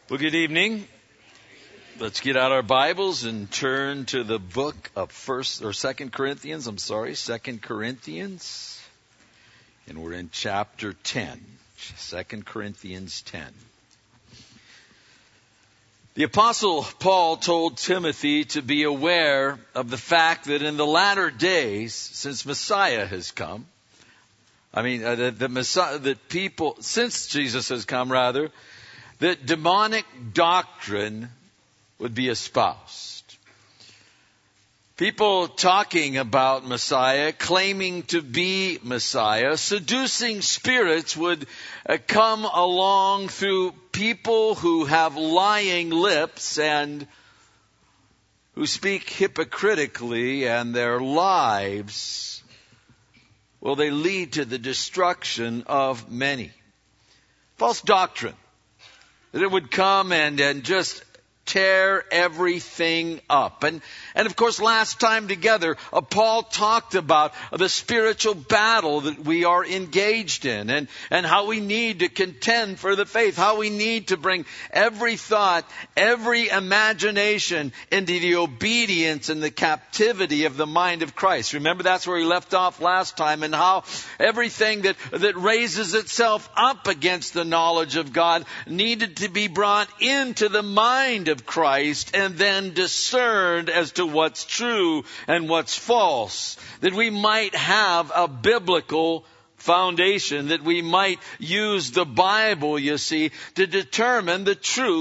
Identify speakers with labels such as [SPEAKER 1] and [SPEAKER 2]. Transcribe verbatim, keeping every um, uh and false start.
[SPEAKER 1] Well, good evening. Let's get out our Bibles and turn to the book of First or Second Corinthians. I'm sorry, Second Corinthians, and we're in chapter ten. Second Corinthians ten. The Apostle Paul told Timothy to be aware of the fact that in the latter days, since Messiah has come, I mean, uh, the, the Messiah, that people, since Jesus has come, rather, that demonic doctrine would be espoused. People talking about Messiah, claiming to be Messiah, seducing spirits would uh, come along through people who have lying lips and who speak hypocritically, and their lives, well, they lead to the destruction of many. False doctrine. That it would come and, and just tear everything up. And, and of course, last time together, uh, Paul talked about the spiritual battle that we are engaged in, and, and how we need to contend for the faith, how we need to bring every thought, every imagination into the obedience and the captivity of the mind of Christ. Remember, that's where we left off last time, and how everything that, that raises itself up against the knowledge of God needed to be brought into the mind of of Christ and then discerned as to what's true and what's false. That we might have a biblical foundation, that we might use the Bible, you see, to determine the truth